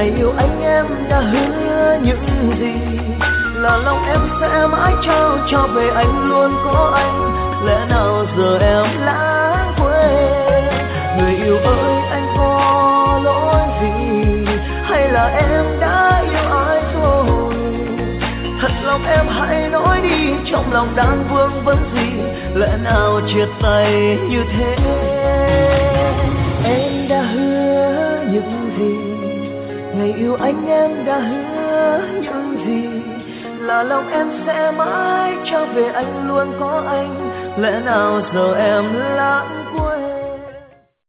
ngày yêu anh em đã hứa những gì, là lòng em sẽ mãi trao cho về anh, luôn có anh. Lẽ nào giờ em lãng quên? Người yêu ơi, anh có lỗi gì, hay là em đã yêu ai rồi? Thật lòng em hãy nói đi, trong lòng đang vương vấn gì, lẽ nào chia tay như thế? Em đã hứa những gì, ngày yêu anh em đã hứa những gì, là lòng em sẽ mãi trao về anh, luôn có anh. Lẽ nào giờ em lãng